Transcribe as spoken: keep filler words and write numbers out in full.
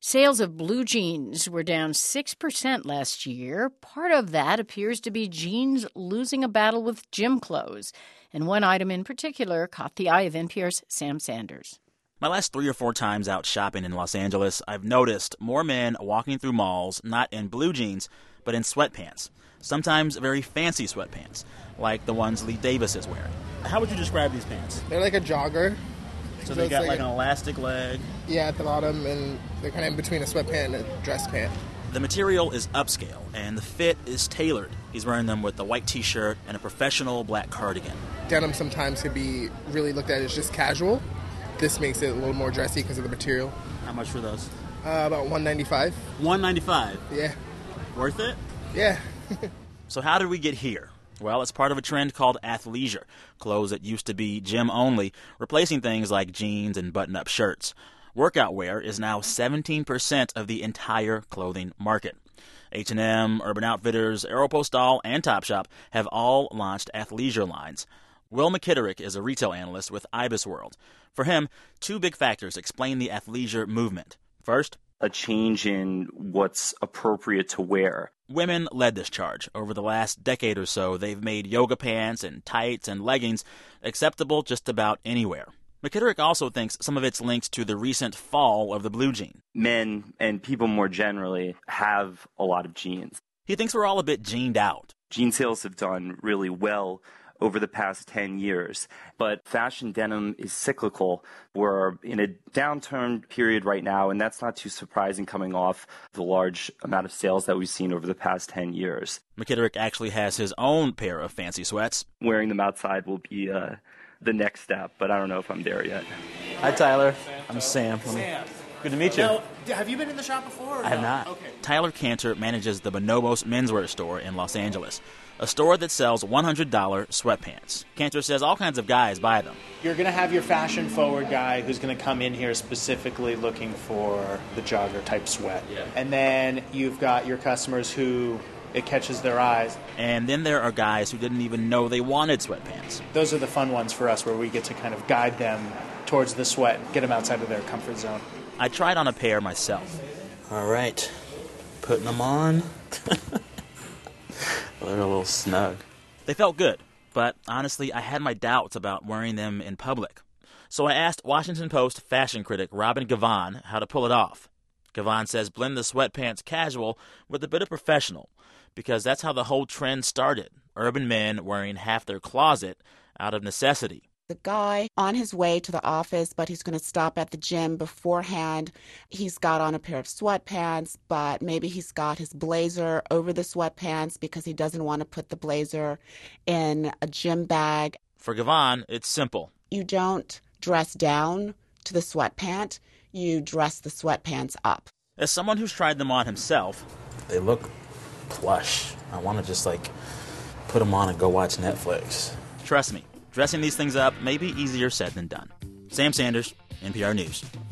Sales of blue jeans were down six percent last year. Part of that appears to be jeans losing a battle with gym clothes. And one item in particular caught the eye of N P R's Sam Sanders. My last three or four times out shopping in Los Angeles, I've noticed more men walking through malls not in blue jeans, but in sweatpants. Sometimes very fancy sweatpants, like the ones Lee Davis is wearing. How would you describe these pants? They're like a jogger. So, so they got like, like an elastic leg? Yeah, at the bottom, and they're kind of in between a sweatpant and a dress pant. The material is upscale, and the fit is tailored. He's wearing them with a white T-shirt and a professional black cardigan. Denim sometimes can be really looked at as just casual. This makes it a little more dressy because of the material. How much for those? Uh, about one ninety-five. one ninety-five? Yeah. Worth it? Yeah. So how did we get here? Well, it's part of a trend called athleisure, clothes that used to be gym only, replacing things like jeans and button-up shirts. Workout wear is now seventeen percent of the entire clothing market. H and M, Urban Outfitters, Aeropostale, and Topshop have all launched athleisure lines. Will McKitterick is a retail analyst with IBISWorld. For him, two big factors explain the athleisure movement. First, a change in what's appropriate to wear. Women led this charge. Over the last decade or so, they've made yoga pants and tights and leggings acceptable just about anywhere. McKitterick also thinks some of it's linked to the recent fall of the blue jean. Men and people more generally have a lot of jeans. He thinks we're all a bit jeaned out. Jean sales have done really well over the past ten years. But fashion denim is cyclical. We're in a downturn period right now, and that's not too surprising coming off the large amount of sales that we've seen over the past ten years. McKitterick actually has his own pair of fancy sweats. Wearing them outside will be uh, the next step, but I don't know if I'm there yet. Hi, Tyler. I'm Sam. Sam. Good to meet you. Now, have you been in the shop before? Or I have no? not. Okay. Tyler Cantor manages the Bonobos menswear store in Los Angeles, a store that sells one hundred dollars sweatpants. Cantor says all kinds of guys buy them. You're going to have your fashion-forward guy who's going to come in here specifically looking for the jogger-type sweat. Yeah. And then you've got your customers who it catches their eyes. And then there are guys who didn't even know they wanted sweatpants. Those are the fun ones for us where we get to kind of guide them towards the sweat, get them outside of their comfort zone. I tried on a pair myself. All right. Putting them on. They're a little snug. They felt good, but honestly, I had my doubts about wearing them in public. So I asked Washington Post fashion critic Robin Givhan how to pull it off. Givhan says blend the sweatpants casual with a bit of professional, because that's how the whole trend started. Urban men wearing half their closet out of necessity. The guy on his way to the office, but he's going to stop at the gym beforehand. He's got on a pair of sweatpants, but maybe he's got his blazer over the sweatpants because he doesn't want to put the blazer in a gym bag. For Givhan, it's simple. You don't dress down to the sweatpant. You dress the sweatpants up. As someone who's tried them on himself, they look plush. I want to just, like, put them on and go watch Netflix. Trust me. Dressing these things up may be easier said than done. Sam Sanders, N P R News.